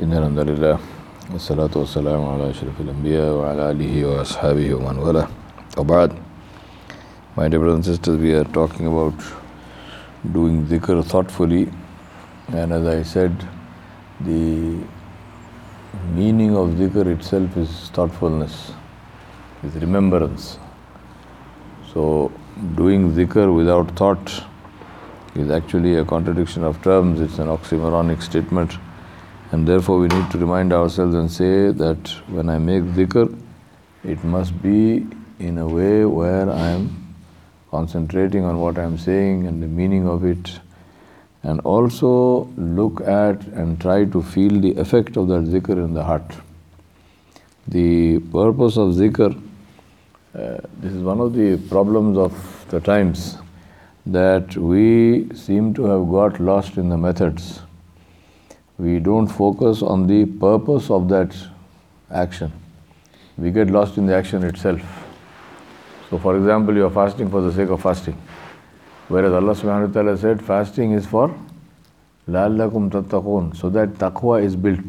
إن الحمد لله والصلاة والسلام على أشرف الأنبياء وعلى آله وأصحابه ومن والاه. وبعد, my dear brothers and sisters, we are talking about doing dhikr thoughtfully, and as I said, the meaning of dhikr itself is thoughtfulness, is remembrance. So doing dhikr without thought is actually a contradiction of terms. It's an oxymoronic statement, and therefore we need to remind ourselves and say that when I make dhikr, it must be in a way where I am concentrating on what I am saying and the meaning of it, and also look at and try to feel the effect of that dhikr in the heart. The purpose of dhikr, this is one of the problems of the times, that we seem to have got lost in the methods. We don't focus on the purpose of that action. We get lost in the action itself. So for example, you are fasting for the sake of fasting, whereas Allah subhanahu wa ta'ala said fasting is for لَعَلَّكُمْ تَتَّقُونَ, so that taqwa is built.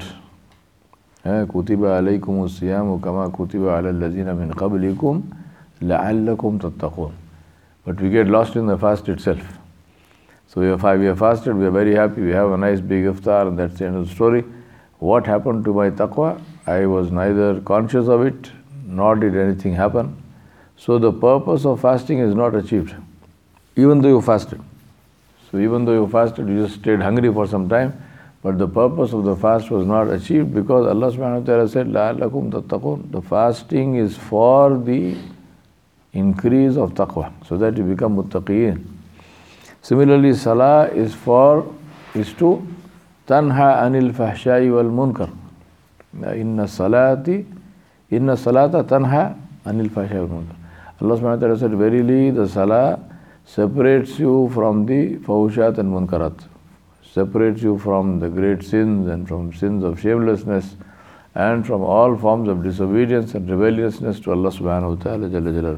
كُتِبَ عَلَيْكُمُ الصِّيَامُ كَمَا كُتِبَ عَلَى الَّذِينَ مِنْ قَبْلِكُمْ لَعَلَّكُمْ تَتَّقُونَ. But we get lost in the fast itself. So we have fasted, we are very happy, we have a nice big iftar, and that's the end of the story. What happened to my taqwa? I was neither conscious of it, nor did anything happen. So the purpose of fasting is not achieved, even though you fasted. So even though you fasted, you just stayed hungry for some time, but the purpose of the fast was not achieved, because Allah subhanahu wa ta'ala said, لَعَلَّكُمْ تَتَّقُونَ. The fasting is for the increase of taqwa, so that you become muttaqeen. Similarly, salah is to tanha anil fahsha'i wal munkar. Inna salata tanha anil fahsha'i wal munkar. Allah subhanahu wa ta'ala said, verily the salah separates you from the fahushat and munkarat, separates you from the great sins and from sins of shamelessness and from all forms of disobedience and rebelliousness to Allah subhanahu wa ta'ala jalla jalaluhu.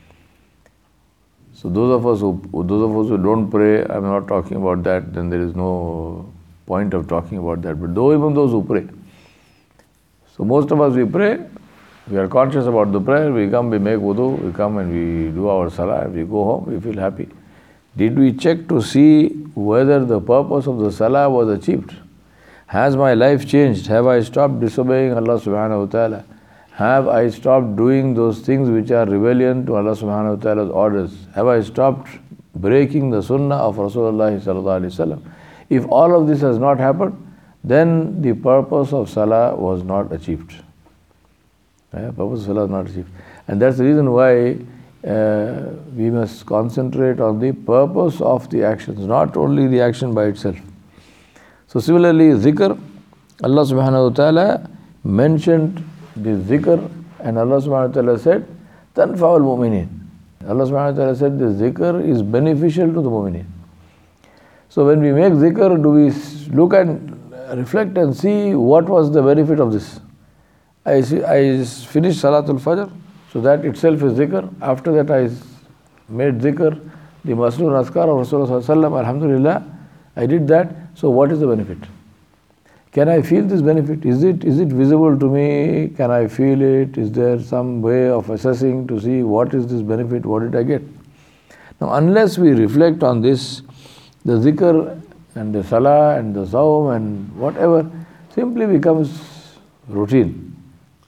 So those of us who don't pray, I'm not talking about that, then there is no point of talking about that. But even those who pray. So most of us, we pray, we are conscious about the prayer, we come, we make wudu, we come and we do our salah, we go home, we feel happy. Did we check to see whether the purpose of the salah was achieved? Has my life changed? Have I stopped disobeying Allah subhanahu wa ta'ala? Have I stopped doing those things which are rebellion to Allah subhanahu wa ta'ala's orders? Have I stopped breaking the sunnah of Rasulullah sallallahu alaihi wasallam? If all of this has not happened, then the purpose of salah was not achieved. Purpose of salah is not achieved. And that's the reason why we must concentrate on the purpose of the actions, not only the action by itself. So similarly, zikr, Allah subhanahu wa ta'ala mentioned the zikr, and Allah subhanahu wa ta'ala said, تَنْفَعُ الْمُؤْمِنِينَ. Allah subhanahu wa ta'ala said the zikr is beneficial to the mu'mineen. So when we make zikr, do we look and reflect and see what was the benefit of this? I finished Salatul Fajr, so that itself is zikr. After that I made zikr, the Masnoon Azkar of Rasulullah sallallahu alaihi wasallam, alhamdulillah, I did that. So what is the benefit? Can I feel this benefit? Is it visible to me? Can I feel it? Is there some way of assessing to see what is this benefit? What did I get? Now, unless we reflect on this, the zikr and the salah and the sawm and whatever simply becomes routine.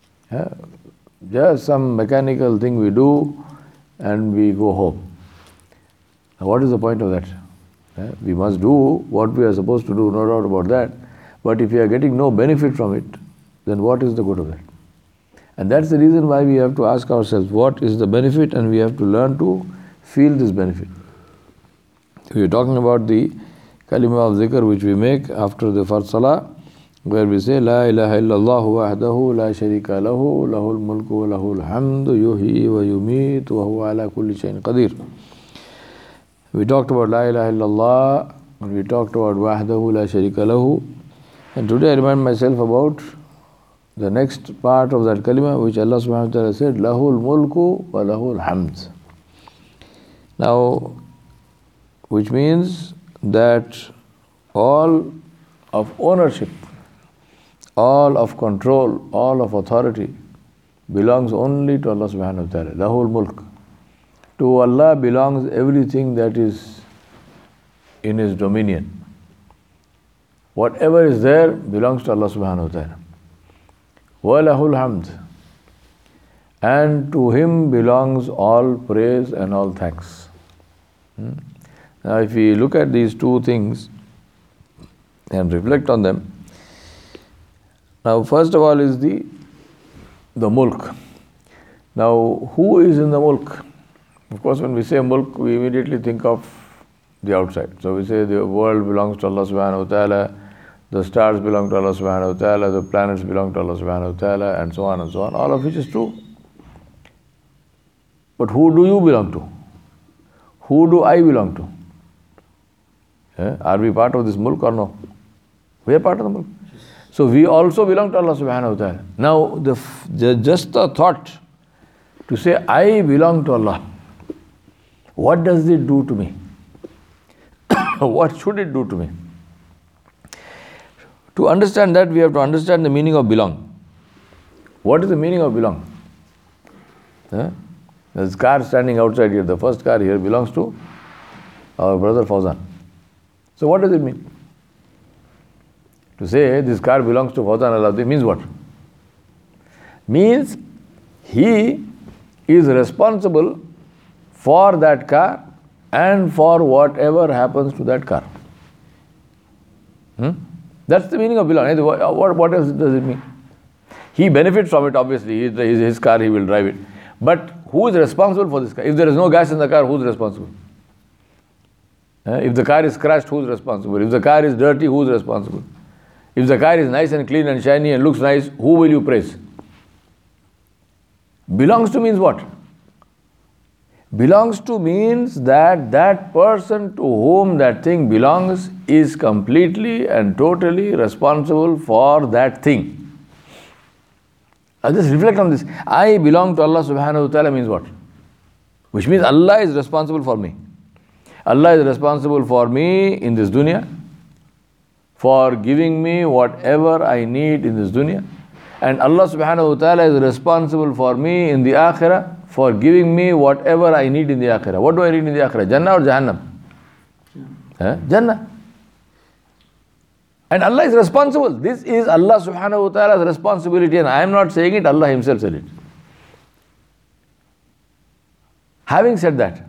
Just some mechanical thing we do and we go home. Now, what is the point of that? We must do what we are supposed to do, no doubt about that. But if we are getting no benefit from it, then what is the good of it? And that's the reason why we have to ask ourselves, what is the benefit, and we have to learn to feel this benefit. We are talking about the kalima of zikr which we make after the first salah, where we say, La ilaha illallah wahdahu la sharika lahu, lahul mulku wa lahul hamdu, yuhyi wa yumeet wa huwa ala kulli shayin qadir. We talked about La ilaha illallah, and we talked about wahdahu la sharika lahu. And today I remind myself about the next part of that kalima, which Allah subhanahu wa ta'ala said, Lahul mulku wa lahul hamd. Now, which means that all of ownership, all of control, all of authority belongs only to Allah subhanahu wa ta'ala. Lahul mulk. To Allah belongs everything that is in His dominion. Whatever is there belongs to Allah subhanahu wa ta'ala. وَلَهُ الْحَمْدِ. And to Him belongs all praise and all thanks. Now if we look at these two things and reflect on them, now first of all is the mulk. Now who is in the mulk? Of course when we say mulk, we immediately think of the outside. So we say the world belongs to Allah subhanahu wa ta'ala, the stars belong to Allah subhanahu wa ta'ala, the planets belong to Allah subhanahu wa ta'ala, and so on, all of which is true. But who do you belong to? Who do I belong to? Are we part of this mulk or no? We are part of the mulk. So we also belong to Allah subhanahu wa ta'ala. Now just the thought to say I belong to Allah, what does it do to me? What should it do to me? To understand that, we have to understand the meaning of belong. What is the meaning of belong? There's a car standing outside here. The first car here belongs to our brother Fawzan. So what does it mean? To say this car belongs to Fawzan Alauddin means what? Means he is responsible for that car and for whatever happens to that car. That's the meaning of belong. What else does it mean? He benefits from it, obviously. His car, he will drive it. But who is responsible for this car? If there is no gas in the car, who is responsible? If the car is crashed, who is responsible? If the car is dirty, who is responsible? If the car is nice and clean and shiny and looks nice, who will you praise? Belongs to means what? Belongs to means that that person to whom that thing belongs is completely and totally responsible for that thing. I'll just reflect on this. I belong to Allah subhanahu wa ta'ala means what? Which means Allah is responsible for me. Allah is responsible for me in this dunya, for giving me whatever I need in this dunya. And Allah subhanahu wa ta'ala is responsible for me in the akhirah, for giving me whatever I need in the akhirah. What do I need in the akhirah? Jannah or Jahannam? Jannah. And Allah is responsible. This is Allah subhanahu wa ta'ala's responsibility, and I am not saying it, Allah Himself said it. Having said that,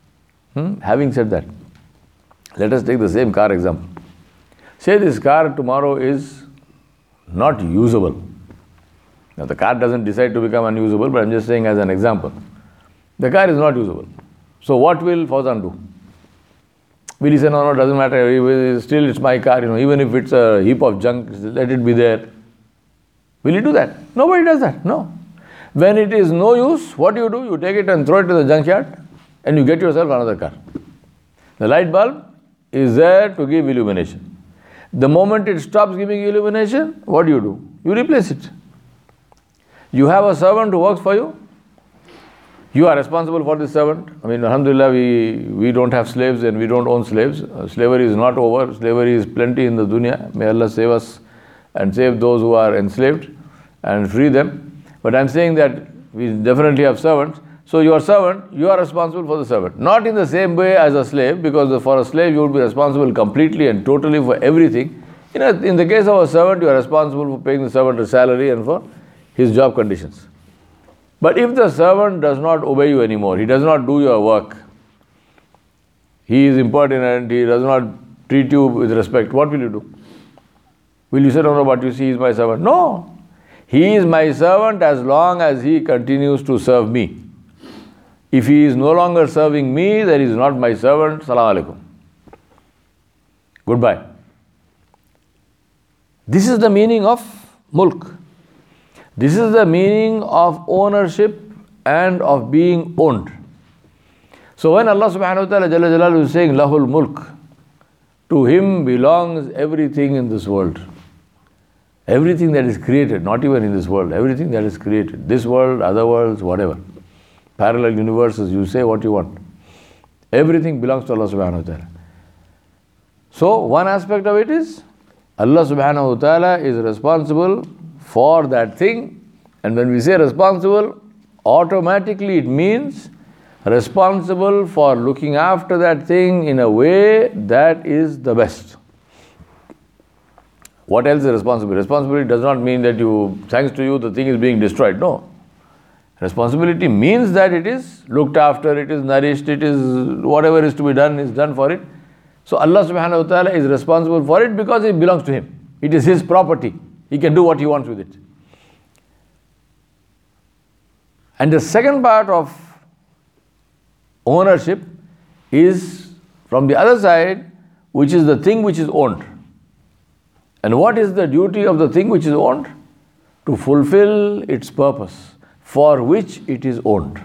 let us take the same car example. Say this car tomorrow is not usable. Now the car doesn't decide to become unusable, but I'm just saying as an example. The car is not usable. So what will Fawzan do? Will he say, no, doesn't matter, still it's my car, even if it's a heap of junk, let it be there. Will he do that? Nobody does that, no. When it is no use, what do? You take it and throw it to the junkyard and you get yourself another car. The light bulb is there to give illumination. The moment it stops giving illumination, what do? You replace it. You have a servant who works for you. You are responsible for this servant. I mean, alhamdulillah, we don't have slaves and we don't own slaves. Slavery is not over. Slavery is plenty in the dunya. May Allah save us and save those who are enslaved and free them. But I'm saying that we definitely have servants. So your servant, you are responsible for the servant. Not in the same way as a slave, because for a slave you would be responsible completely and totally for everything. In the case of a servant, you are responsible for paying the servant a salary and for his job conditions. But if the servant does not obey you anymore, he does not do your work, he is impertinent, he does not treat you with respect, what will you do? Will you say, no, but you see, he is my servant? No. He is my servant as long as he continues to serve me. If he is no longer serving me, then he is not my servant. Salaam alaikum. Goodbye. This is the meaning of mulk. This is the meaning of ownership and of being owned. So when Allah subhanahu wa ta'ala Jalla Jalaluhu is saying Lahul Mulk, to Him belongs everything in this world. Everything that is created, not even in this world, everything that is created. This world, other worlds, whatever. Parallel universes, you say what you want. Everything belongs to Allah subhanahu wa ta'ala. So one aspect of it is Allah subhanahu wa ta'ala is responsible for that thing. And when we say responsible, automatically it means responsible for looking after that thing in a way that is the best. What else is responsibility? Responsibility does not mean that thanks to you, the thing is being destroyed. No. Responsibility means that it is looked after, it is nourished, it is whatever is to be done is done for it. So Allah subhanahu wa ta'ala is responsible for it because it belongs to Him. It is His property. He can do what He wants with it. And the second part of ownership is from the other side, which is the thing which is owned. And what is the duty of the thing which is owned? To fulfill its purpose for which it is owned.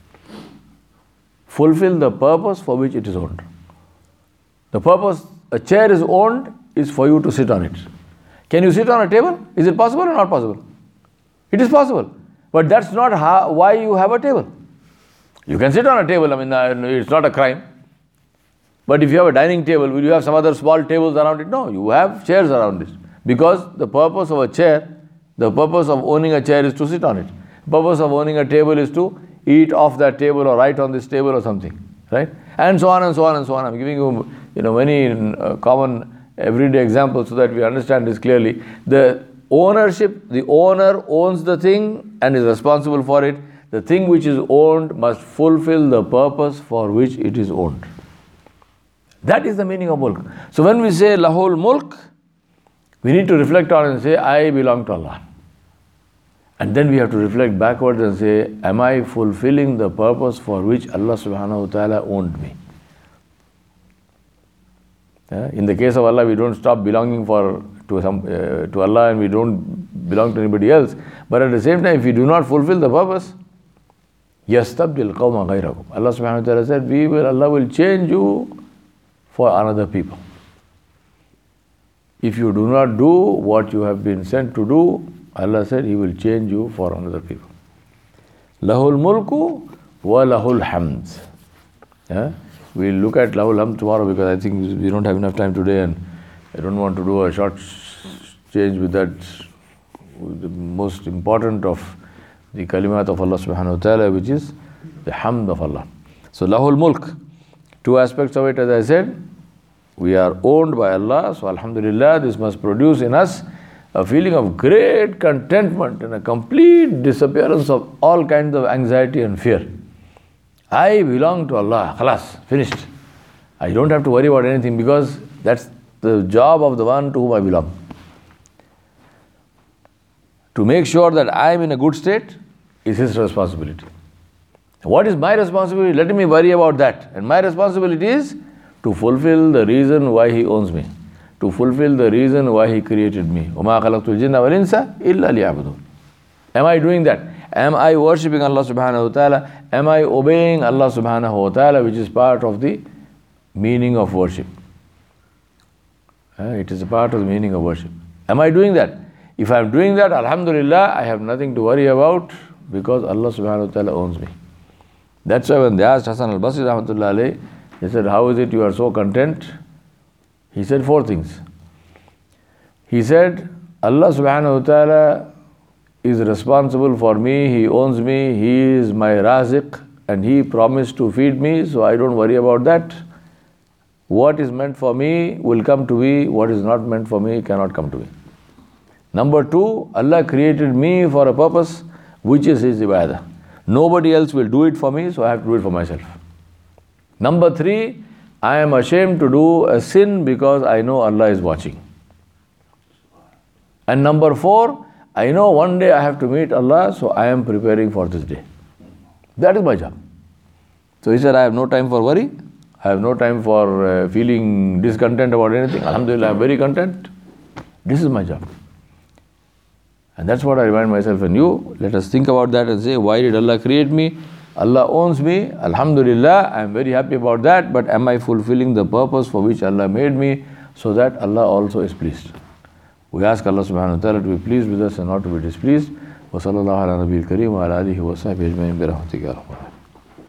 Fulfill the purpose for which it is owned. The purpose a chair is owned is for you to sit on it. Can you sit on a table? Is it possible or not possible? It is possible. But that's not why you have a table. You can sit on a table, it's not a crime. But if you have a dining table, will you have some other small tables around it? No, you have chairs around it. Because the purpose of a chair, the purpose of owning a chair is to sit on it. The purpose of owning a table is to eat off that table or write on this table or something. Right? And so on and so on and so on. I'm giving you, many common everyday examples so that we understand this clearly. The ownership, the owner owns the thing and is responsible for it. The thing which is owned must fulfill the purpose for which it is owned. That is the meaning of mulk. So when we say lahul mulk, we need to reflect on and say, I belong to Allah. And then we have to reflect backwards and say, am I fulfilling the purpose for which Allah subhanahu wa ta'ala owned me? In the case of Allah, we don't stop belonging to Allah and we don't belong to anybody else. But at the same time, if we do not fulfill the purpose, يَسْتَبْدِلْ قَوْمًا غَيْرَكُمْ. Allah subhanahu wa ta'ala said, Allah will change you for another people. If you do not do what you have been sent to do, Allah said He will change you for another people. Lahul mulku wa lahul hamd. We'll look at lahul hamd tomorrow because I think we don't have enough time today and I don't want to do a short change with that, with the most important of the kalimat of Allah subhanahu wa ta'ala, which is the hamd of Allah. So lahul mulk, two aspects of it, as I said. We are owned by Allah, so alhamdulillah, this must produce in us a feeling of great contentment and a complete disappearance of all kinds of anxiety and fear. I belong to Allah, khalas, finished. I don't have to worry about anything because that's the job of the one to whom I belong. To make sure that I am in a good state is His responsibility. What is my responsibility? Let me worry about that. And my responsibility is to fulfill the reason why He owns me, to fulfill the reason why He created me. وَمَا خَلَقْتُ الْجِنَّ وَالْإِنسَ إِلَّا لِيَعْبُدُونَ. Am I doing that? Am I worshipping Allah subhanahu wa ta'ala? Am I obeying Allah subhanahu wa ta'ala, which is part of the meaning of worship? It is a part of the meaning of worship. Am I doing that? If I am doing that, alhamdulillah, I have nothing to worry about because Allah subhanahu wa ta'ala owns me. That's why when they asked Hasan al-Basri rahmatullah alayhi, they said, how is it you are so content? He said 4 things. He said, Allah subhanahu wa ta'ala is responsible for me, He owns me, He is my raziq and He promised to feed me, so I don't worry about that. What is meant for me will come to me, what is not meant for me cannot come to me. Number 2, Allah created me for a purpose which is His ibadah. Nobody else will do it for me, so I have to do it for myself. Number 3, I am ashamed to do a sin because I know Allah is watching. And number 4, I know one day I have to meet Allah, so I am preparing for this day. That is my job. So he said, I have no time for worry. I have no time for feeling discontent about anything. Alhamdulillah, I am very content. This is my job. And that's what I remind myself and you. Let us think about that and say, why did Allah create me? Allah owns me. Alhamdulillah, I am very happy about that. But am I fulfilling the purpose for which Allah made me so that Allah also is pleased? We ask Allah subhanahu wa ta'ala to be pleased with us and not to be displeased. Wa sallallahu ala nabiyil kareem wa ala alihi wa sahbihi ajma'in bi rahmatika ya rabbal alamin.